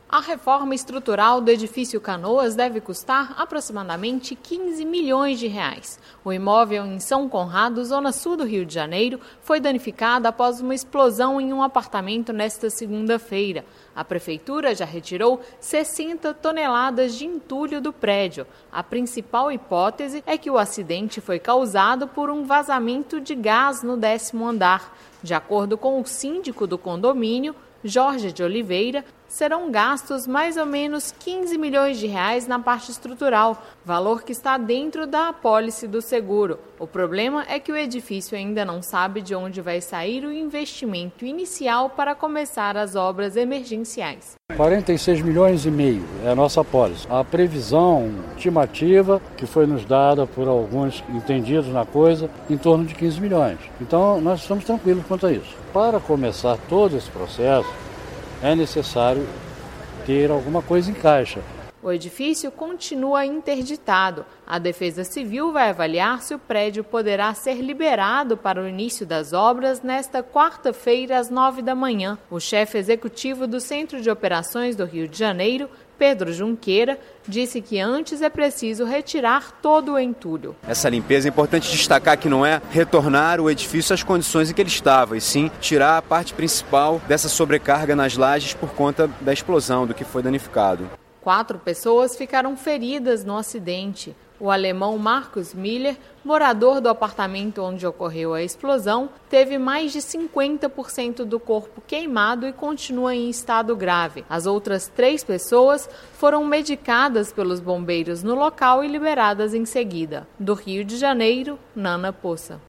A reforma estrutural do edifício Canoas deve custar aproximadamente 15 milhões de reais. O imóvel em São Conrado, zona sul do Rio de Janeiro, foi danificado após uma explosão em um apartamento nesta segunda-feira. A prefeitura já retirou 60 toneladas de entulho do prédio. A principal hipótese é que o acidente foi causado por um vazamento de gás no 10º andar. De acordo com o síndico do condomínio, Jorge de Oliveira, serão gastos mais ou menos 15 milhões de reais na parte estrutural, valor que está dentro da apólice do seguro. O problema é que o edifício ainda não sabe de onde vai sair o investimento inicial para começar as obras emergenciais. 46 milhões e meio é a nossa apólice. A previsão estimativa que foi nos dada por alguns entendidos na coisa, em torno de 15 milhões. Então nós estamos tranquilos quanto a isso. Para começar todo esse processo, é necessário ter alguma coisa em caixa. O edifício continua interditado. A Defesa Civil vai avaliar se o prédio poderá ser liberado para o início das obras nesta quarta-feira, às 9 da manhã. O chefe executivo do Centro de Operações do Rio de Janeiro, Pedro Junqueira, disse que antes é preciso retirar todo o entulho. Essa limpeza é importante destacar que não é retornar o edifício às condições em que ele estava, e sim tirar a parte principal dessa sobrecarga nas lajes por conta da explosão, do que foi danificado. 4 pessoas ficaram feridas no acidente. O alemão Marcos Miller, morador do apartamento onde ocorreu a explosão, teve mais de 50% do corpo queimado e continua em estado grave. As outras 3 pessoas foram medicadas pelos bombeiros no local e liberadas em seguida. Do Rio de Janeiro, Nana Poça.